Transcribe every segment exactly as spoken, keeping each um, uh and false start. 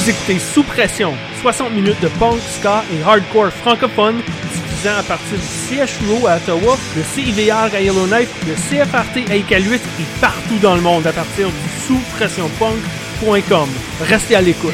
Vous écoutez Sous Pression, soixante minutes de punk, ska et hardcore francophone, diffusant à partir du C H U O à Ottawa, le C I V R à Yellowknife, le C F R T à Iqaluit et partout dans le monde à partir du sous pression punk point com. Restez à l'écoute.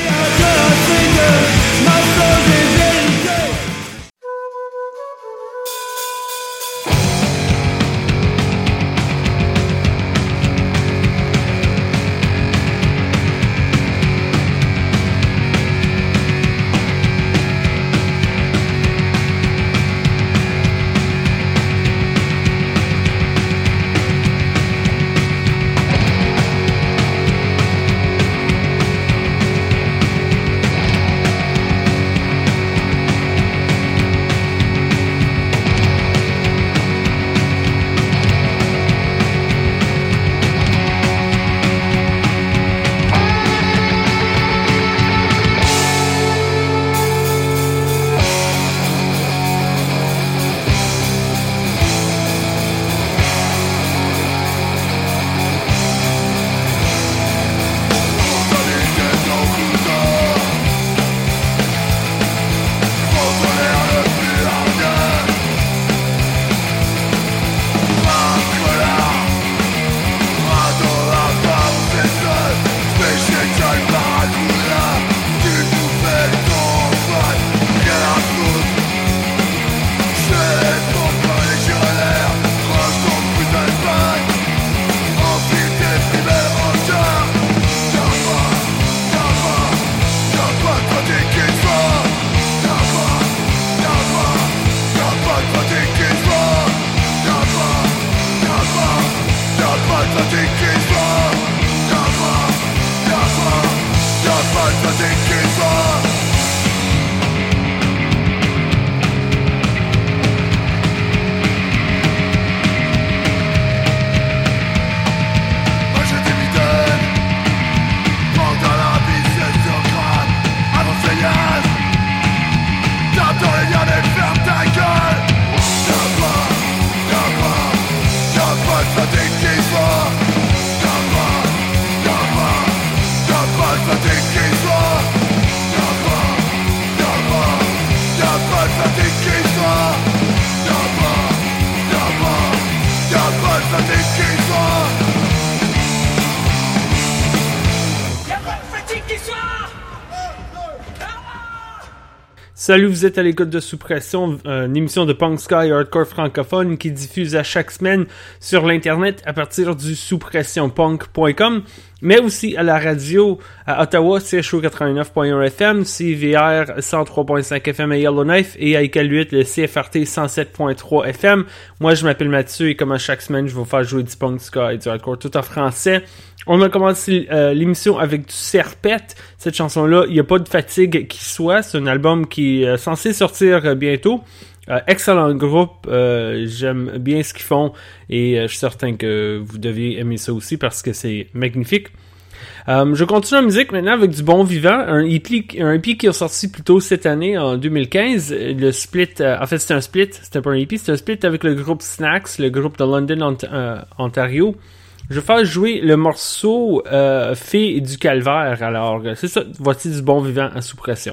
Salut, vous êtes à l'écoute de Sous Pression, une émission de punk, ska et hardcore francophone qui diffuse à chaque semaine sur l'internet à partir du sous pression punk point com, mais aussi à la radio à Ottawa, C H O quatre-vingt-neuf point un F M, C I V R cent trois point cinq F M à Yellowknife et à Iqaluit, le C F R T cent sept point trois F M. Moi, je m'appelle Mathieu et comme à chaque semaine, je vais vous faire jouer du punk, ska et du hardcore tout en français. On a commencé euh, l'émission avec du Serpette. Cette chanson-là, il n'y a pas de fatigue qui soit. C'est un album qui est euh, censé sortir euh, bientôt. Euh, excellent groupe. Euh, j'aime bien ce qu'ils font et euh, je suis certain que vous deviez aimer ça aussi parce que c'est magnifique. Euh, je continue la musique maintenant avec du Bon Vivant, un E P, un E P qui est sorti plus tôt cette année, en deux mille quinze. Le split, euh, en fait, c'était un split, c'était pas un E P, c'était un split avec le groupe Snacks, le groupe de London, Ont- euh, Ontario. Je vais faire jouer le morceau euh, Fée du Calvaire. Alors, c'est ça, voici du Bon Vivant à Sous Pression.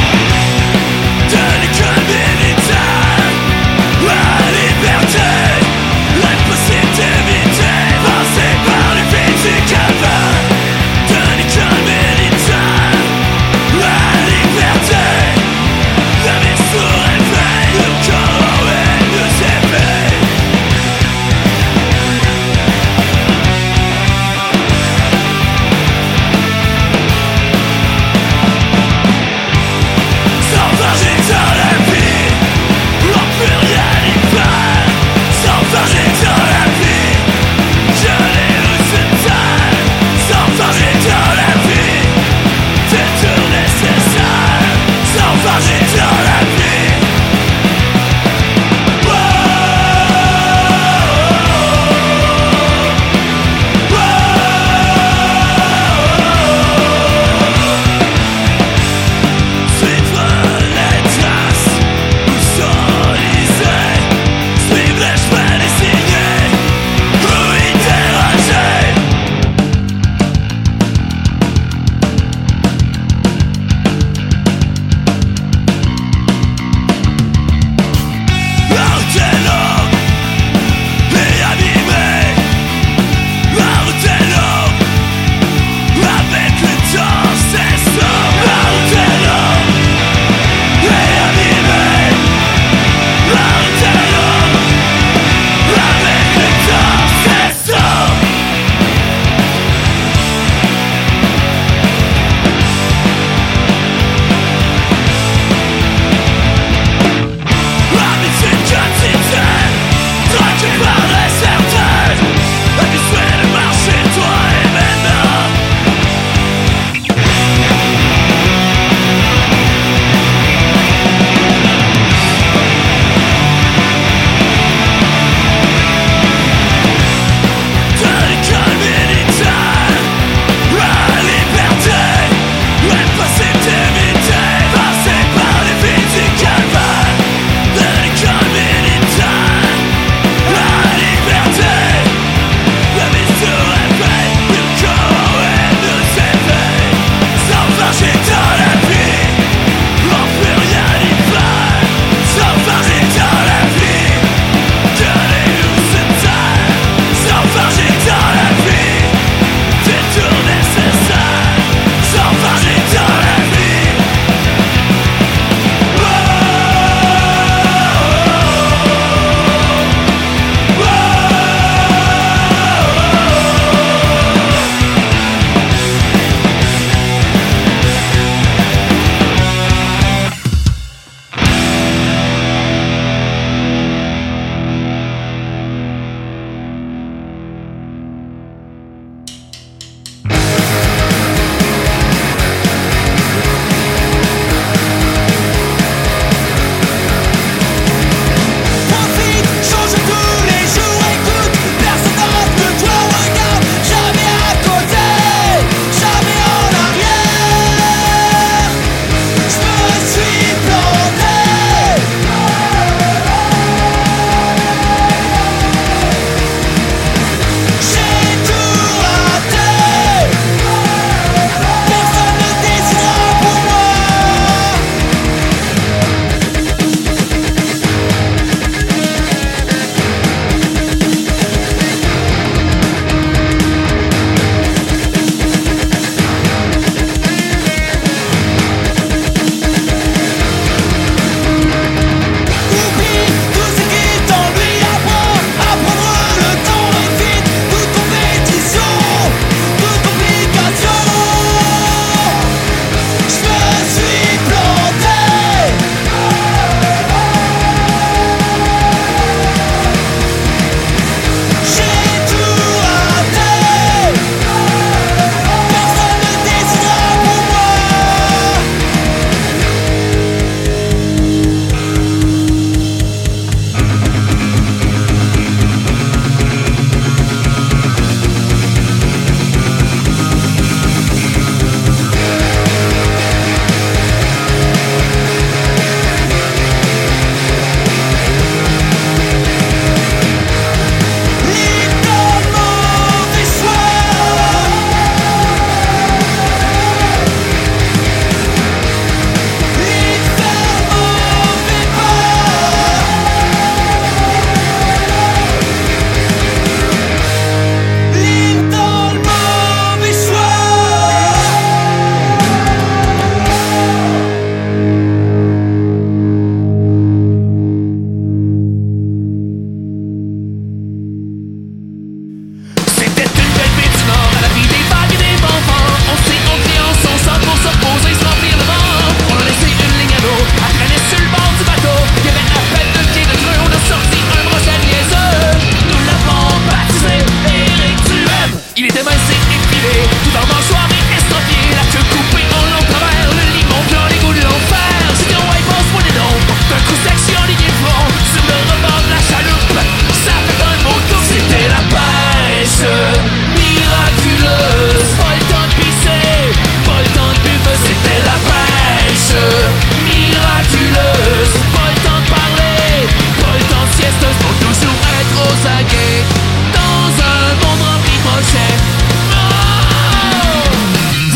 De l'économie militaire, la liberté.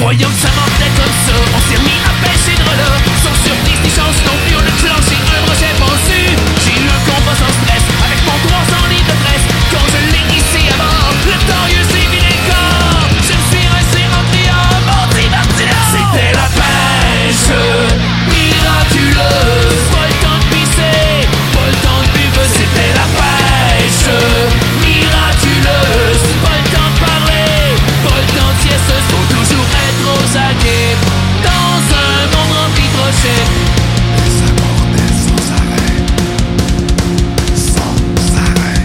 croyant que ça m'emmenait comme ça, on s'est remis à pêcher de là. Sans surprise ni chance non plus, on a clenché un brochet pensu. J'ai eu un combat sans stress avec mon trois cents litres de presse. Quand je l'ai hissé à bord, le torieux s'est vidé le corps. Je me suis resté rempli en Monty Martino. C'était la pêche miraculeuse, pas le temps de pisser, pas le temps de buver. C'était la pêche miraculeuse, pas le temps de parler, pas le temps de sieste. Faut toujours être aux aguets dans un monde rempli de brochets. Et ça mordait sans arrêt, sans arrêt.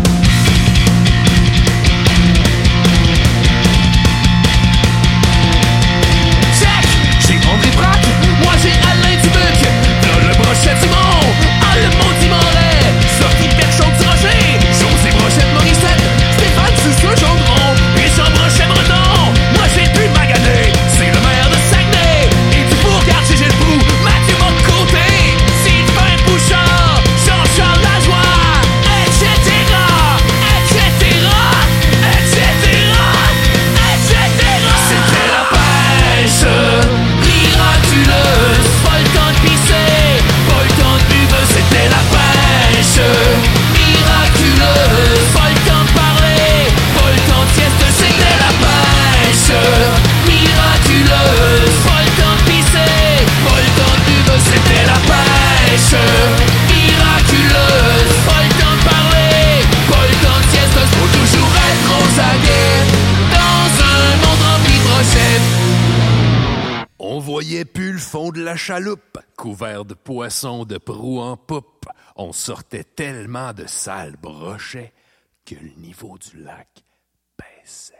Check! J'ai André Braque, moi j'ai Alain Dubuc. Là le brochet Dumont, ah le Monty Moret. Sorti Perchon du Rocher, José Brochette Morissette, Stéphane Sousseux Gendron, Richard Brochet Breton. Moi j'ai pu maganer, c'est le maire de Saguenay. Et du Bourgard chez Gilles Proux, Mathieu Bocoté, Sylvain Bouchard, Jean-Charles Lajoie, et cetera, et cetera, et cetera, et cetera. C'était la pêche miraculeuse, pas le temps de pisser, pas le temps de buver. C'était la pêche miraculeuse, pas le temps de parler, pas le temps de sieste. C'était la pêche miraculeuse, pas le temps de pisser, pas le temps de buver. C'était la pêche miraculeuse, pas le temps de parler, pas le temps de sieste. Faut toujours être aux aguets dans un monde rempli de brochets. On voyait plus le fond de la chaloupe, couvert de poissons de proue en poupe. On sortait tellement de sales brochets que le niveau du lac baissait.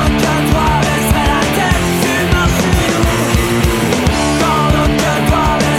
Quand notre cœur doit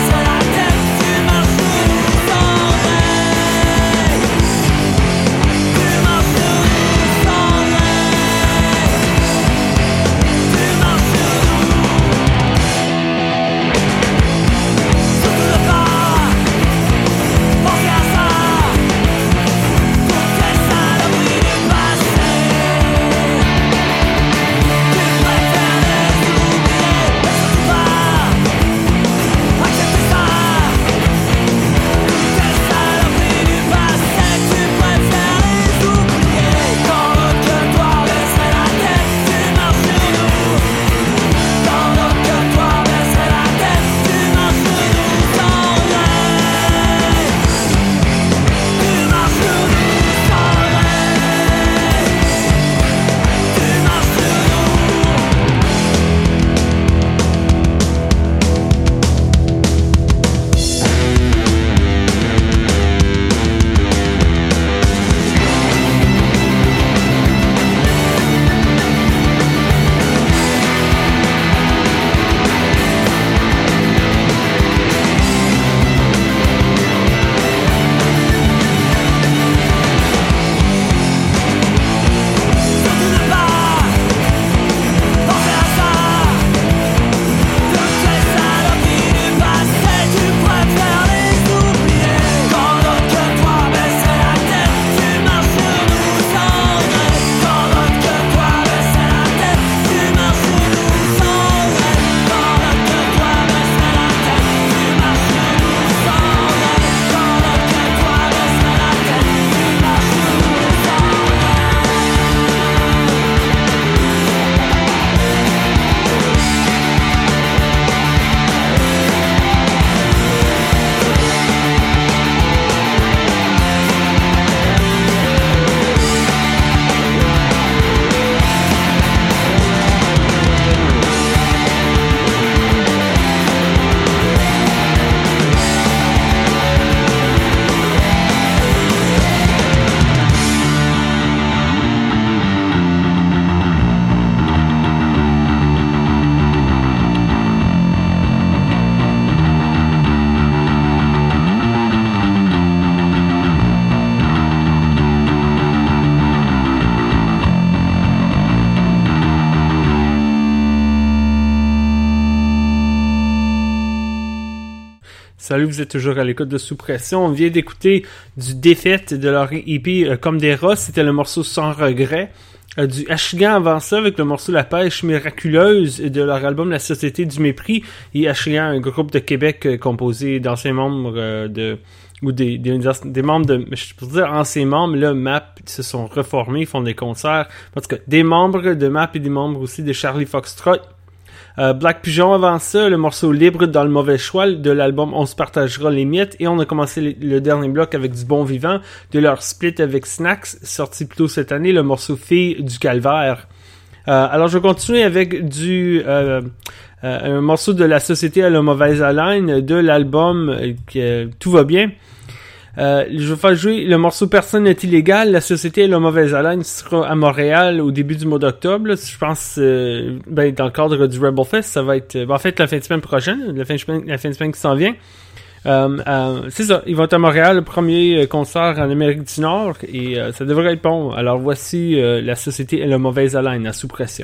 Salut, vous êtes toujours à l'écoute de Sous Pression. On vient d'écouter du Défaite de leur E P euh, Comme des rats, c'était le morceau Sans regret. Euh, du Achigan avant ça avec le morceau La pêche miraculeuse de leur album La Société du mépris. Et Achigan, un groupe de Québec euh, composé d'anciens membres euh, de... ou des, des, des membres de... je peux dire anciens membres, là, M A P se sont reformés, ils font des concerts. En tout cas, des membres de M A P et des membres aussi de Charlie Foxtrot. Euh, Black Pigeon avant ça, le morceau Libre dans le mauvais choix de l'album On se partagera les miettes, et on a commencé le, le dernier bloc avec du Bon Vivant de leur split avec Snacks, sorti plus tôt cette année, le morceau Fille du Calvaire. Euh, alors je vais continuer avec du euh, euh, un morceau de La Société à la mauvaise haleine de l'album euh, euh, Tout va bien. Euh, je vais faire jouer le morceau Personne n'est illégal. La Société et la mauvaise haleine sera à Montréal au début du mois d'octobre. Là. Je pense, euh, ben, dans le cadre du Rebel Fest, ça va être, ben, en fait, la fin de semaine prochaine, la fin de semaine, la fin de semaine qui s'en vient. Euh, euh, c'est ça, ils vont être à Montréal, le premier concert en Amérique du Nord, et euh, ça devrait être bon. Alors voici euh, La Société et la mauvaise haleine à Sous Pression.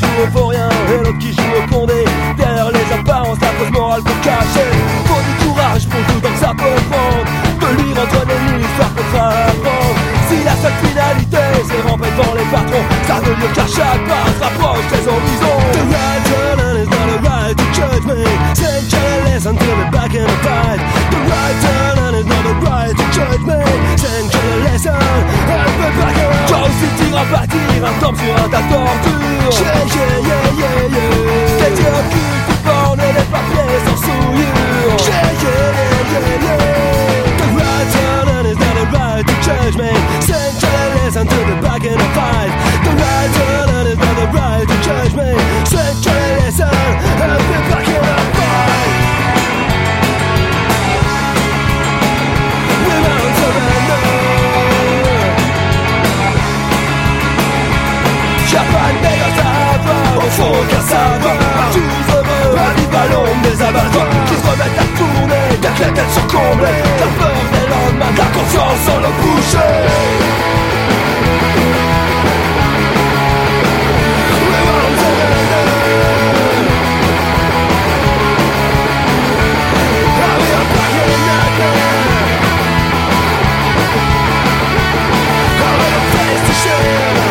joue au vaut rien et l'autre qui joue au condé. Derrière les apparences, la fausse morale pour cacher. Faut du courage pour tout donc ça peut prendre. De lire entre les lignes l'histoire qu'on fera apprendre. Si la seule finalité c'est ramper devant les patrons, ça ne lieu qu'à chaque pas se rapproche des horizons. The right turn is not a right to judge me. Say careless until we're back in the fight. The right turn is not a right to judge me. Say careless and we're back in the fight. Toi aussi t'iras bâtir un temple sur un tas de torture. Yeah, yeah, yeah, yeah, yeah. Tes yeux occultes, tu bornes et les papiers sans souillure. Yeah, yeah, yeah, yeah, yeah. The right turn is not a right to judge me. Say careless until we're back in the fight. The right turn is not a right to judge me. Say careless and we're back in the fight. We won't surrender. Y'a pas de négociable, au fond qu'à savoir. Tous heureux, arrivent à l'ombre des abattoirs qui se remettent à tourner, dès que les têtes sont comblées. La peur des lendemains, de la confiance sans le boucher. We won't surrender. Ah, we are back in the game. Ah, we are face to share.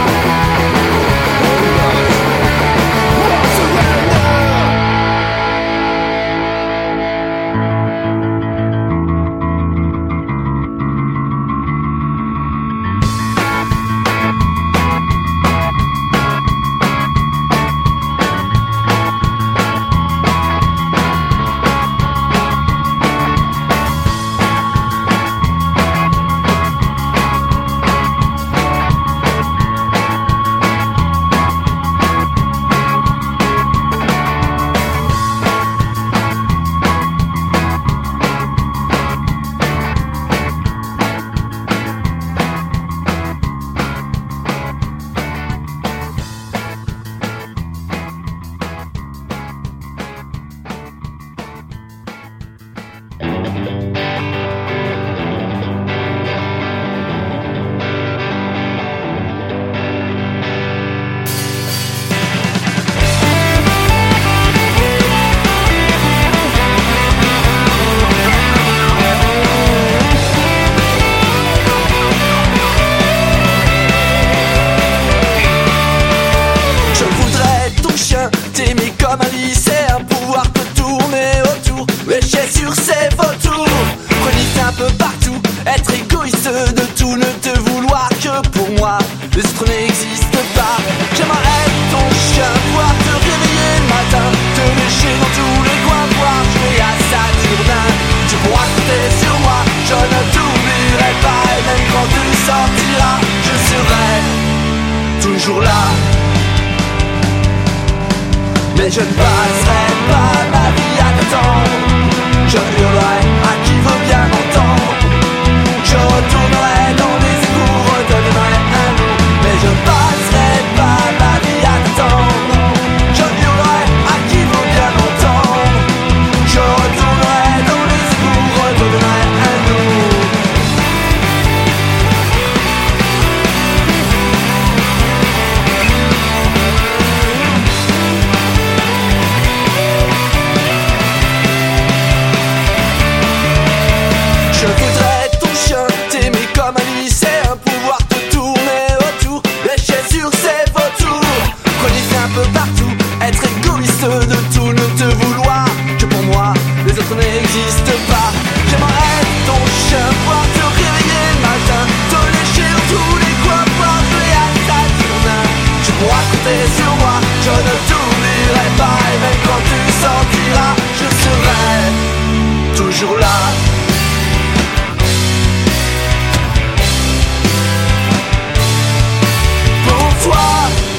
Mais je ne passerai pas ma vie à t'attendre. Je hurlerai à qui veut bien m'entendre. Je retournerai dans les égouts, redonnerai un nom. Mais je ne passerai pas ma vie à t'attendre. Je hurlerai à qui veut bien m'entendre. Je retournerai dans les égouts, redonnerai un nom. N'existe pas. J'aimerais ton chien, voir te réveiller le matin, te lécher dans tous les coins, voir jouer à Saturnin. Tu pourras compter sur moi, je ne t'oublierai pas. Et même quand tu sortiras, je serai toujours là. Pour toi.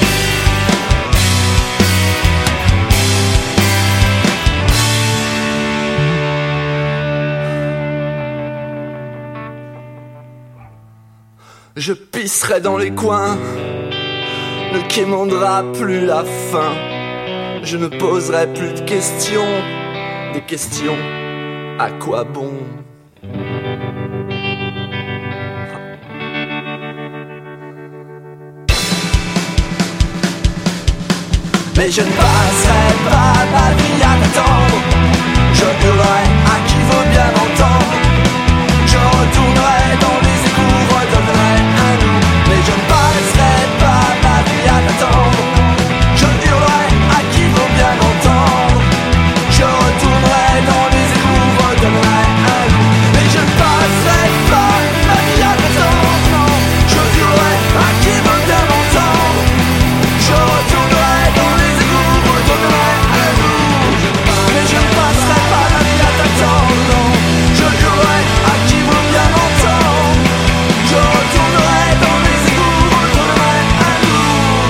Je pisserai dans les coins, ne quémandera plus la faim. Je ne poserai plus de questions, des questions, à quoi bon? mais je ne passerai pas ma vie à t'attendre. Je hurlerai à qui veut bien m'entendre. Je retournerai dans les égouts, redonnerai un nous, mais je ne passerai pas ma vie à t'attendre. Je hurlerai à qui veut bien m'entendre. Je retournerai dans les égouts, redonnerai un nous, mais je ne passerai pas ma vie à t'attendre. Non, je hurlerai à qui veut bien m'entendre. Je retournerai dans les égouts, redonnerai un nous, mais je ne passerai pas ma vie à t'attendre. Non, je hurlerai à qui veut bien m'entendre. Je retournerai dans les égouts, redonnerai un nous.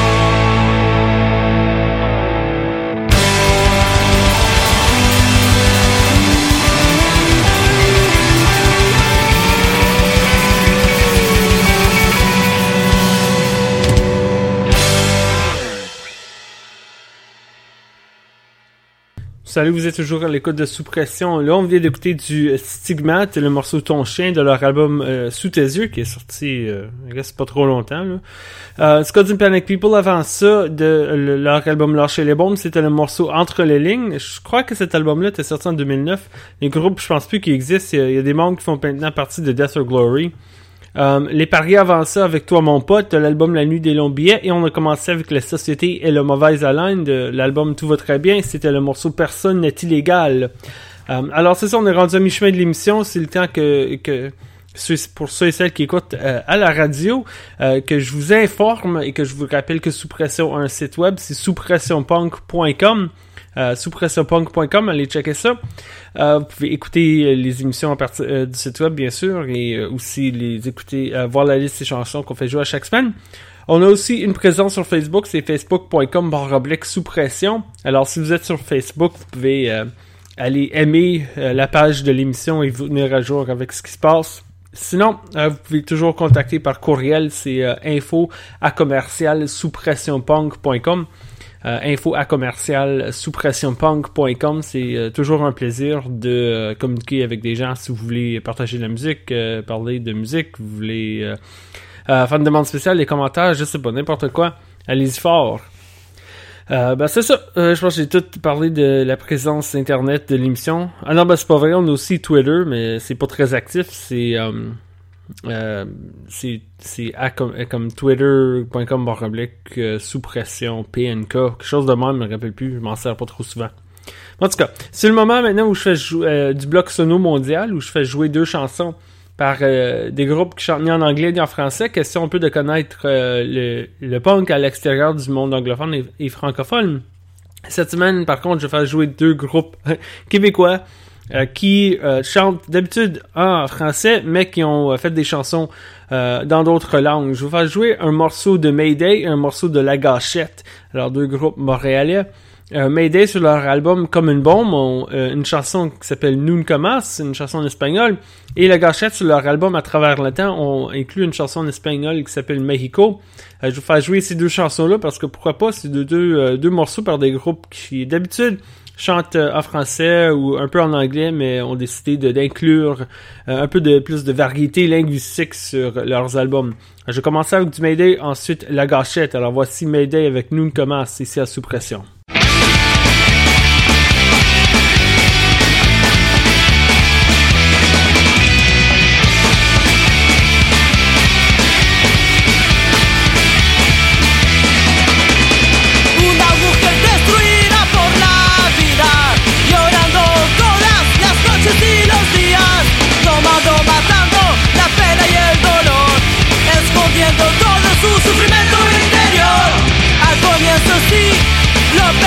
Salut, vous êtes toujours à l'écoute de Sous Pression. Là, on vient d'écouter du Stigmate, le morceau Ton Chien de leur album euh, Sous tes yeux, qui est sorti, euh, il reste pas trop longtemps. Là. Euh, Scott and Panic People, avant ça, de le, leur album Lâcher les bombes, c'était le morceau Entre les lignes. Je crois que cet album-là était sorti en deux mille neuf. Les groupes, je pense plus qu'ils existent. Il y, a, il y a des membres qui font maintenant partie de Death or Glory. Euh, les paris avant ça avec Toi mon pote, de l'album La nuit des longs billets, et on a commencé avec La société et le mauvaise haleine de l'album Tout va très bien, c'était le morceau Personne n'est illégal. Euh, alors c'est ça, on est rendu à mi-chemin de l'émission, c'est le temps que, que pour ceux et celles qui écoutent euh, à la radio, euh, que je vous informe et que je vous rappelle que Sous Pression a un site web, c'est sous pression punk point com. Euh, sous pression punk point com, allez checker ça. Euh, vous pouvez écouter les émissions à partir euh, du site web, bien sûr, et euh, aussi les écouter, euh, voir la liste des chansons qu'on fait jouer à chaque semaine. On a aussi une présence sur Facebook, c'est facebook point com barre oblique sous pression. Alors, si vous êtes sur Facebook, vous pouvez euh, aller aimer euh, la page de l'émission et vous tenir à jour avec ce qui se passe. Sinon, euh, vous pouvez toujours contacter par courriel, c'est euh, info à commercial sous pression punk point com. Euh, info à commercial sous pression punk point com. C'est euh, toujours un plaisir de euh, communiquer avec des gens si vous voulez partager de la musique, euh, parler de musique, vous voulez euh, euh, faire une demande spéciale, des commentaires, je sais pas, n'importe quoi. Allez-y fort. Euh, ben c'est ça, euh, je pense que j'ai tout parlé de la présence internet de l'émission. Ah non, ben c'est pas vrai, on a aussi Twitter, mais c'est pas très actif, c'est... Euh, Euh, c'est c'est à comme, comme twitter point com barre oblique euh, sous pression P N K, quelque chose de même, je me rappelle plus, je m'en sers pas trop souvent. En tout cas, c'est le moment maintenant où je fais jou- euh, du bloc sono mondial, où je fais jouer deux chansons par euh, des groupes qui chantent ni en anglais ni en français, question un peu de connaître euh, le, le punk à l'extérieur du monde anglophone et, et francophone. Cette semaine, par contre, je vais faire jouer deux groupes québécois Euh, qui euh, chantent d'habitude en français, mais qui ont euh, fait des chansons euh, dans d'autres langues. Je vais faire jouer un morceau de Mayday et un morceau de La Gâchette, alors deux groupes montréalais. Euh, Mayday, sur leur album Comme une bombe, ont euh, une chanson qui s'appelle Nunca Más, c'est une chanson en espagnol, et La Gâchette, sur leur album À travers le temps, ont inclus une chanson en espagnol qui s'appelle Mexico. Euh, je vais faire jouer ces deux chansons-là, parce que pourquoi pas, c'est deux, deux, euh, deux morceaux par des groupes qui, d'habitude, chantent en français ou un peu en anglais, mais ont décidé de, d'inclure euh, un peu de plus de variété linguistique sur leurs albums. Je vais commencer avec du Mayday, ensuite La Gâchette. Alors voici Mayday avec Nunca Más, ici à Sous Pression. Todo su sufrimiento interior. Al comienzo sí, lo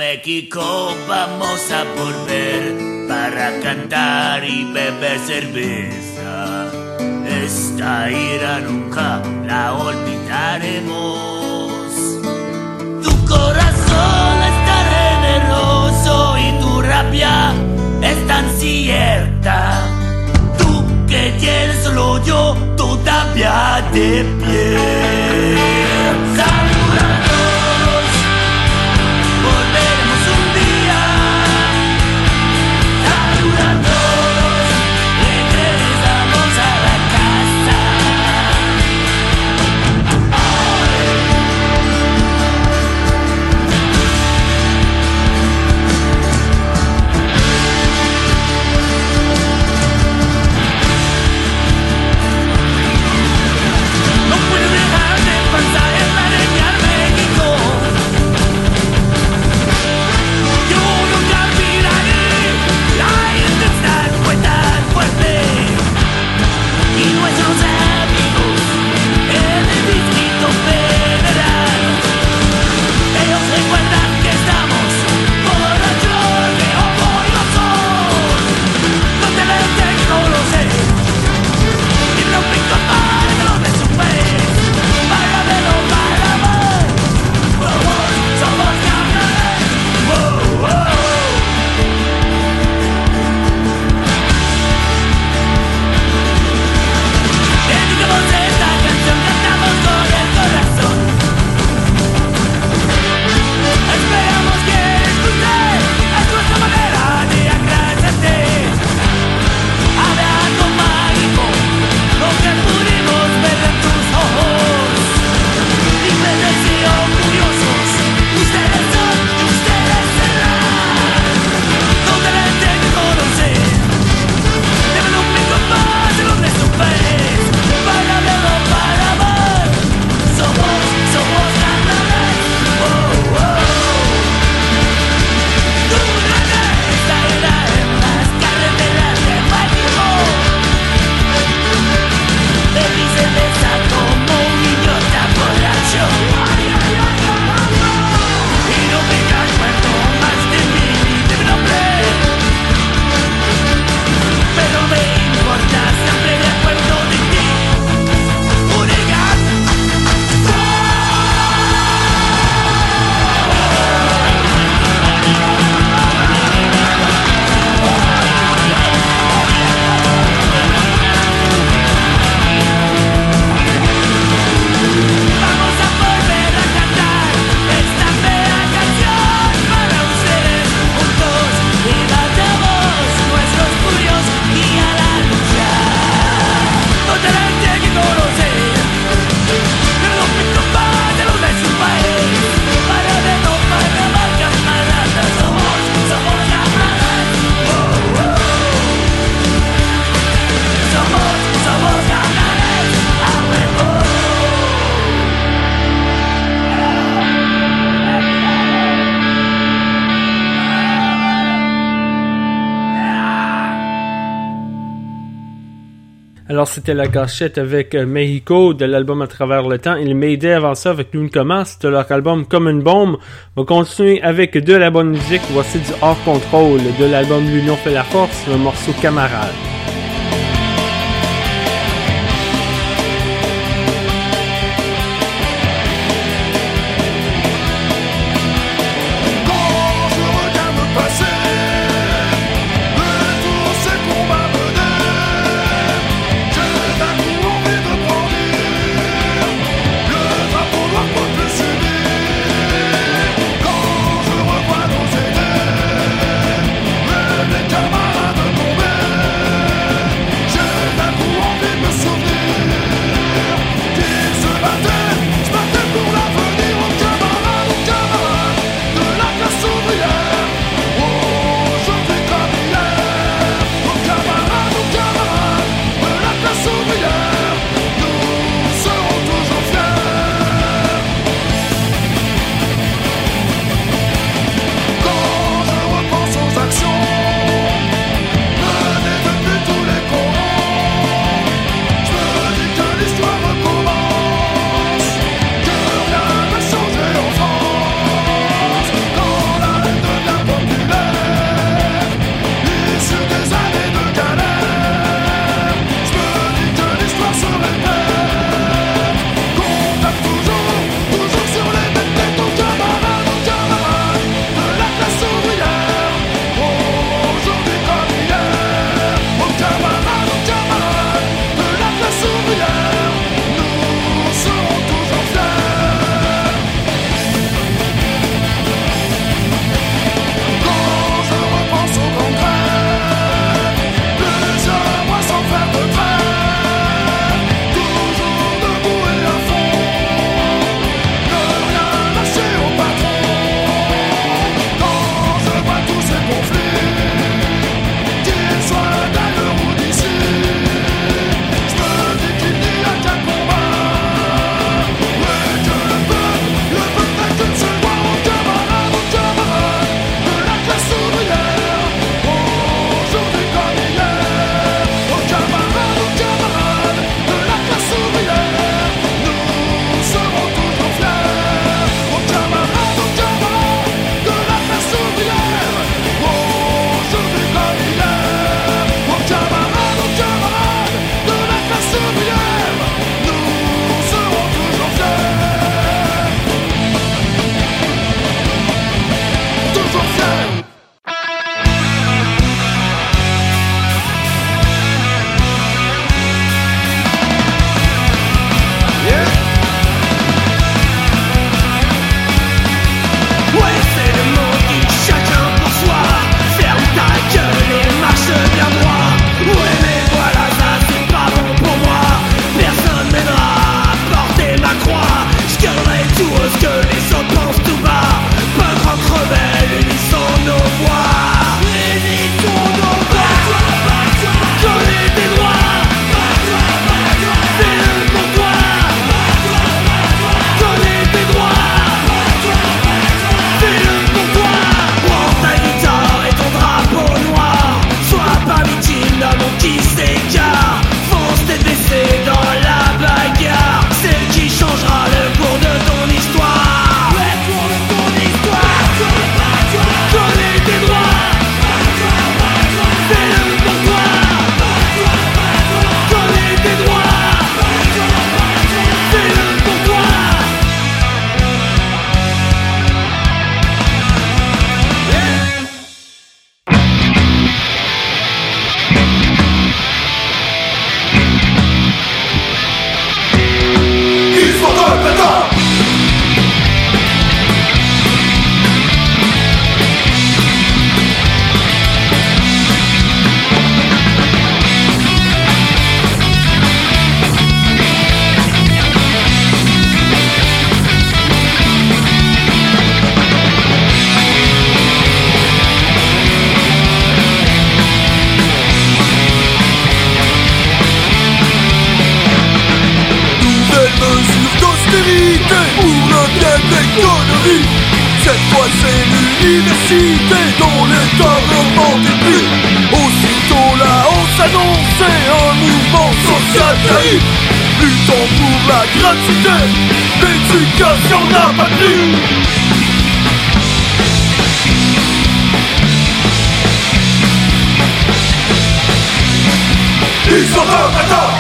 México vamos a volver para cantar y beber cerveza. Esta ira nunca la olvidaremos. Tu corazón es tan generoso y tu rabia es tan cierta. Tú que tienes solo yo todavía de pie. Alors, c'était La Gâchette avec euh, Mexico de l'album À travers le temps. Et les Mayday avant ça avec Lune Commence de leur album Comme une bombe. On va continuer avec de la bonne musique. Voici du Hors Contrôle de l'album L'Union fait la force, le morceau Camarade. Camarades tombés, décidé dans les gouvernements des pays. Aussitôt là-haut s'annonçait un mouvement social caïd, luttant pour la gratuité, l'éducation n'a pas tenu. Ils sont compétents.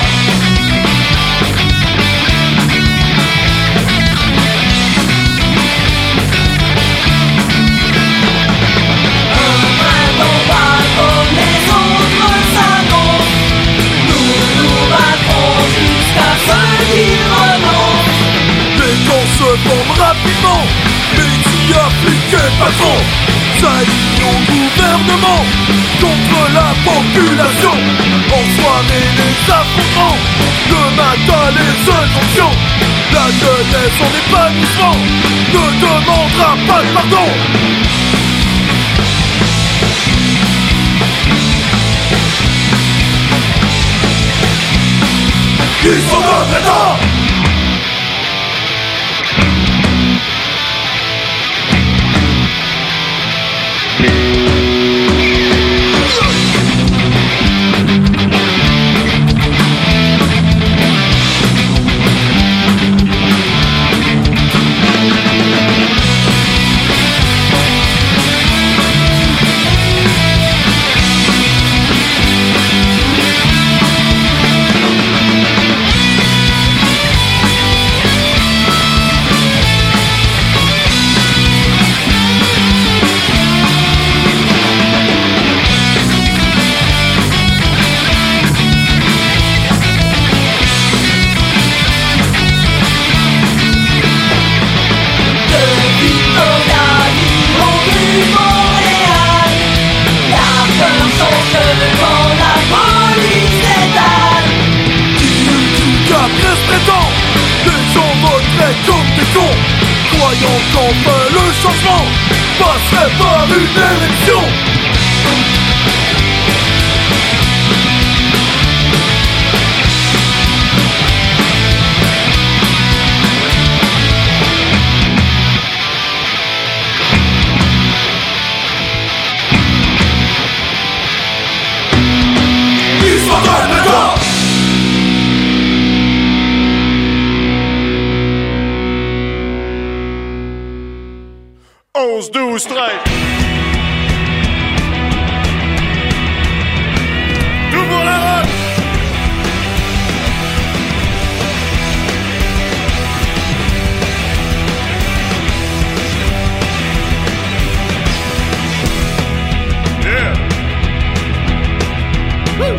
Rapidement, médias appliqués patron, s'alignent au gouvernement contre la population. En soirée les affrontements, le matin les injonctions. La jeunesse en épanouissement ne demandera pas de pardon. Ils sont compétents. Croyant qu'enfin le changement passerait par une élection. Ils sont compétents. onze, douze, treize. Tout pour la route. Yeah. Woo.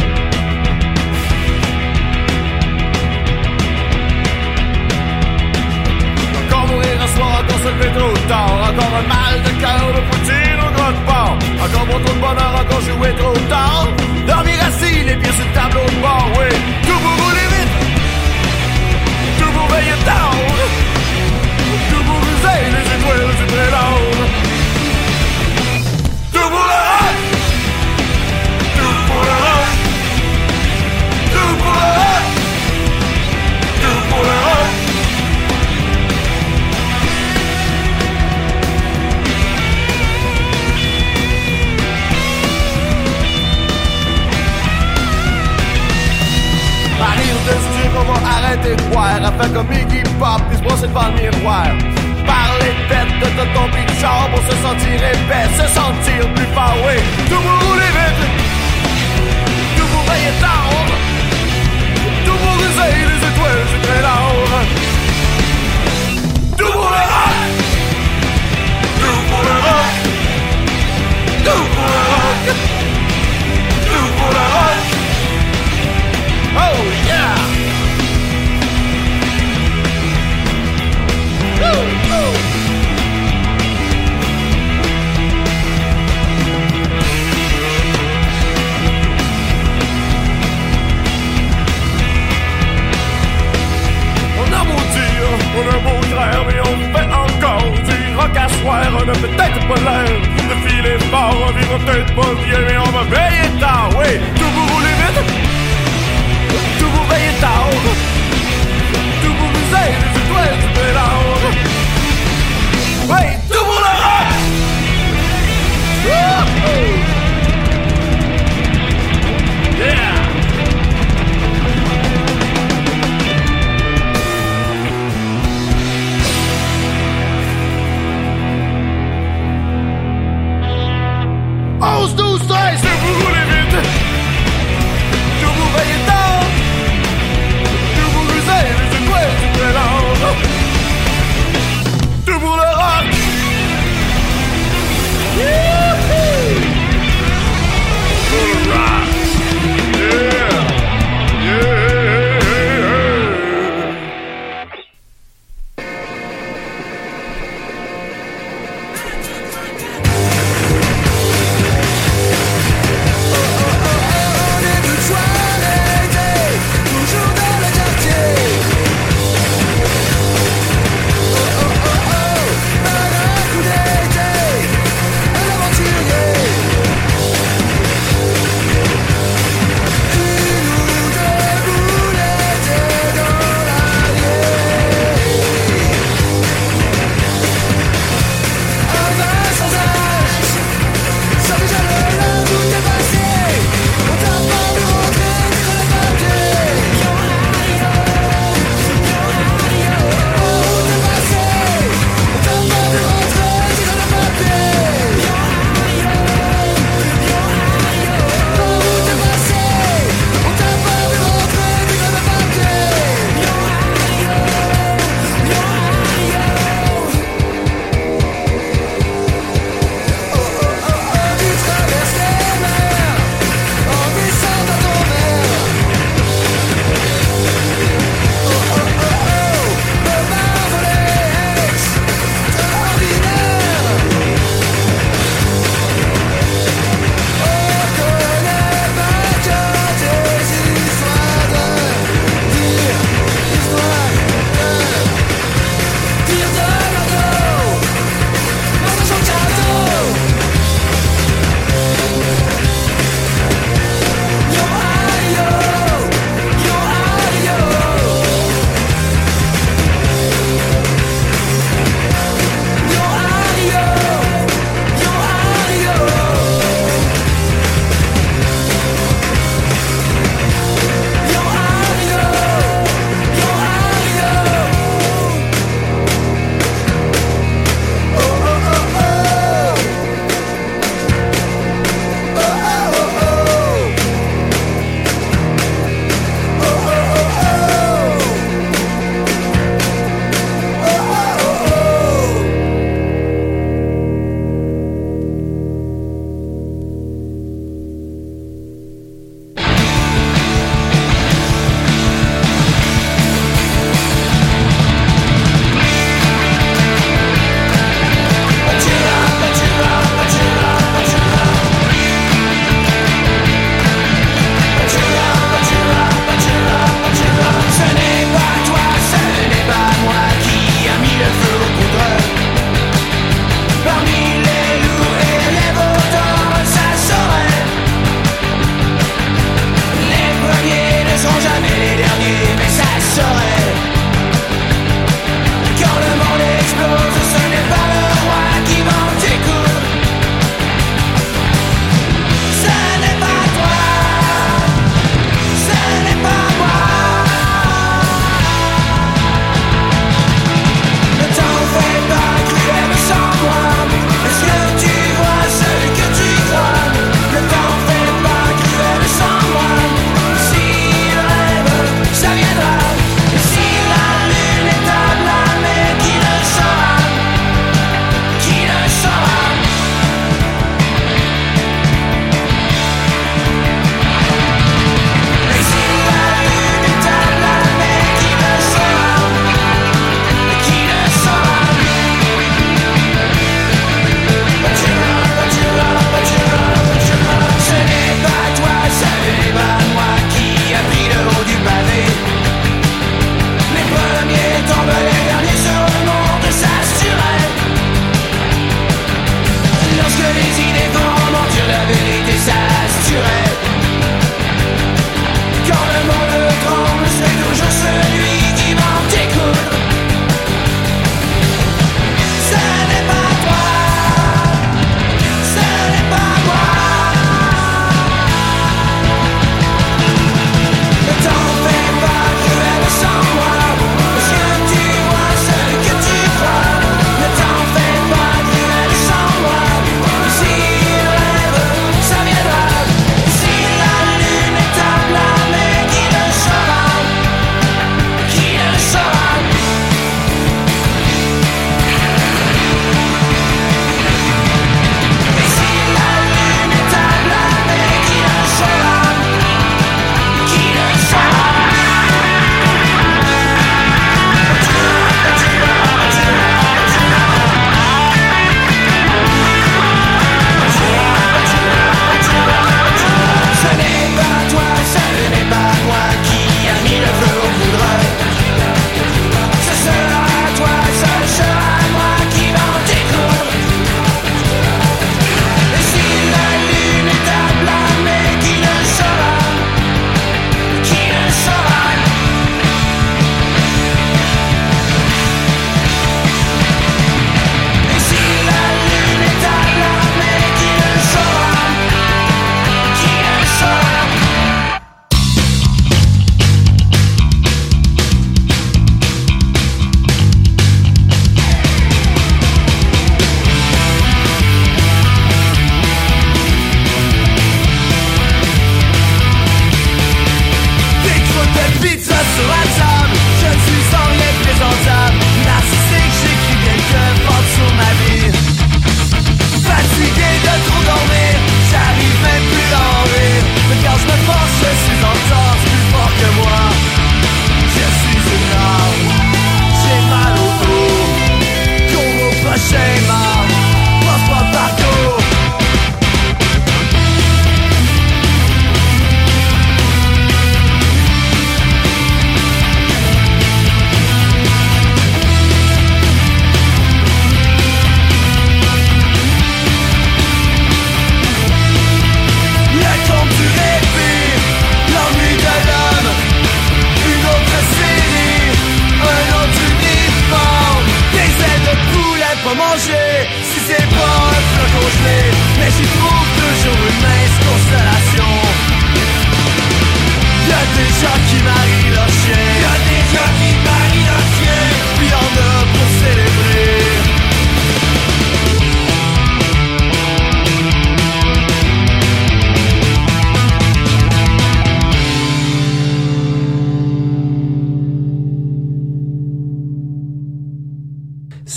Encore mourir un soir, encore se lever trop tard, encore un mal de cœur de poutine au gros de porc. Encore pour trop de bonheur, encore jouer trop tard. Dormir assis, les pieds sur le tableau de bord, oui. Tout pour rouler vite, tout pour veiller tard, tout pour user les étoiles du prélat. Tout pour le rock, tout pour le rock, tout pour le rock, tout pour le rock. Paris de se dire qu'on va arrêter de boire, à faire comme Iggy Pop puis se brosser devant le miroir. Parler bête de tonton pis de char pour se sentir épais, se sentir plus fort, oui. Tout pour rouler vite, tout pour veiller tard, tout pour user les étoiles du prélat. Tout pour le rock, tout pour le rock, tout pour le rock, tout pour le rock. Oh yeah! Woo, woo. On a beau dire, on a beau traire, mais on fait encore du rock à soir. On a peut-être pas l'air de filer fort, on vivra peut-être pas bien, mais on va veiller tard, oui. Tout vous roulez vite, tout vous veillez tard, tout vous usez les étoiles du prélat. Oui, tout pour le rock,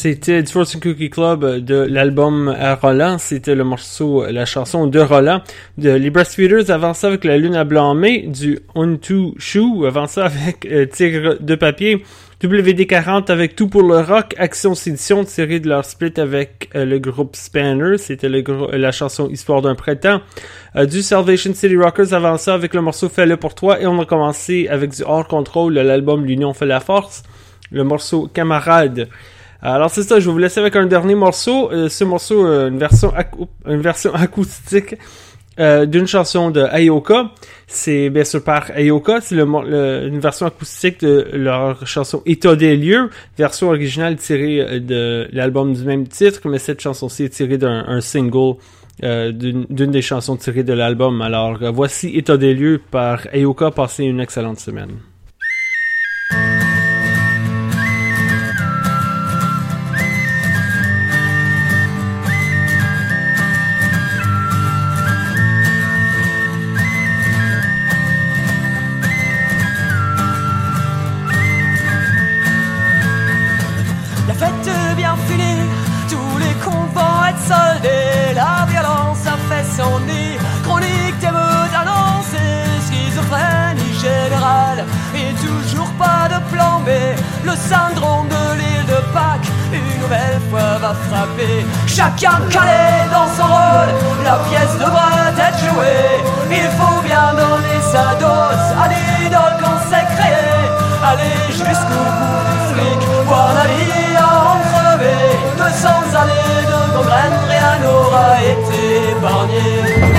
c'était du Fortune Cookie Club de l'album à Roland. C'était le morceau, la chanson de Roland. De, les Breastfeeders, avant ça avec La Lune à blâmer, du On-Two Shoe, avant ça avec euh, Tigre de papier. W D quarante avec Tout pour le rock, Action Sédition tiré de leur split avec euh, le groupe Spanner, c'était le gro- la chanson Histoire d'un printemps, euh, du Salvation City Rockers avant ça avec le morceau Fais-le pour toi, et on a commencé avec du Hors Control de l'album L'Union fait la force, le morceau Camarade. Alors c'est ça, je vais vous laisser avec un dernier morceau, euh, ce morceau, euh, une version acou- une version acoustique Euh, d'une chanson de Ayoka. C'est bien sûr par Ayoka, c'est le, le, une version acoustique de leur chanson État des lieux, version originale tirée de l'album du même titre, mais cette chanson-ci est tirée d'un un single euh, d'une, d'une des chansons tirées de l'album. Alors euh, voici État des lieux par Ayoka, passez une excellente semaine. Soldé, la violence a fait son nid. Chronique d'émeutes annoncée, schizophrénie générale. Et toujours pas de plan B. Le syndrome de l'île de Pâques, une nouvelle fois va frapper. Chacun calé dans son rôle, la pièce devra être jouée. Il faut bien donner sa dose à l'idole qu'on s'est créée. Aller jusqu'au bout du fric, voir la vie en crever. deux cents années de gangrène, rien n'aura été épargné.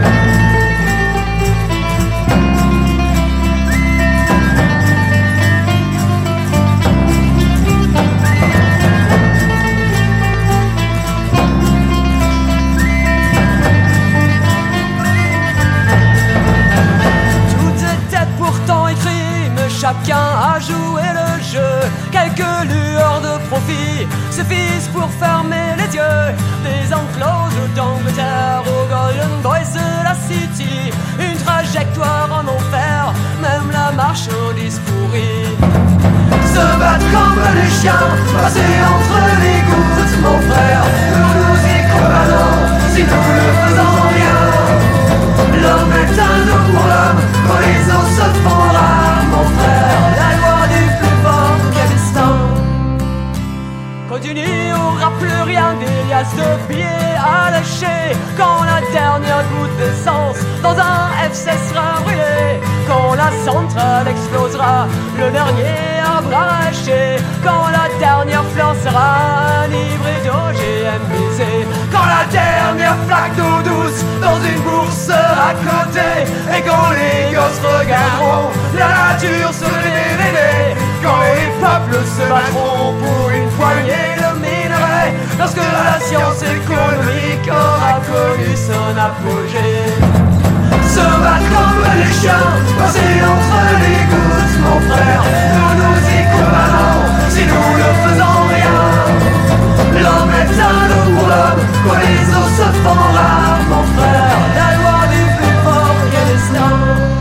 Chacun a joué le jeu, quelques lueurs de profit suffisent pour fermer les yeux. Des encloses d'Angleterre aux Golden Boys de la City, une trajectoire en enfer, même la marchandise pourrie. Se battre comme les chiens, passer entre les gouttes, mon frère, nous nous y combattons, si nous ne faisons rien. L'homme est un homme pour l'homme, quand les os se font rares, mon frère. La loi du plus fort, quel destin. Quand il n'y aura plus rien, des liasses de billets à lâcher. Quand la dernière goutte d'essence dans un F C sera brûlée. Quand la centrale explosera, le dernier arbre arraché. Quand la dernière fleur sera un hybride O G M brisé. Quand la dernière flaque d'eau douce dans une bourse sera cotée. Et quand les gosses regarderont la nature se révéler. Quand les peuples se battront pour une poignée de minerais. Lorsque la science économique aura connu son apogée. Se battre comme les chiens, passer entre les gouttes, mon frère. Nous nous y combattons, si nous ne faisons rien. L'homme est un loup pour l'homme, quand les os se font rares, mon frère. La loi du plus fort, quel destin.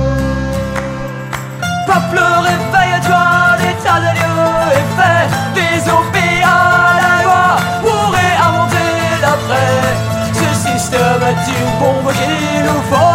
Peuple, réveille-toi, l'état des lieux est fait. Désobéis à la loi pour réinventer l'après. Ce système est une bombe qu'il nous faut